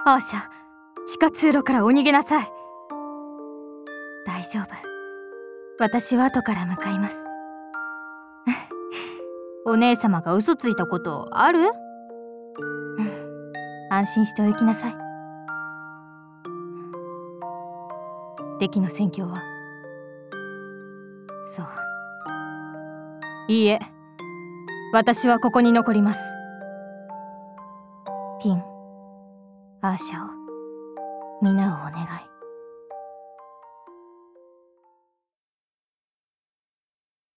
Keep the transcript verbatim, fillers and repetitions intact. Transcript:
アーシャ、地下通路からお逃げなさい。大丈夫。私は後から向かいます。お姉様が嘘ついたことある？うん、安心してお行きなさい。敵の戦況は？そう。いいえ、私はここに残ります。ピン、アーシャを皆をお願い。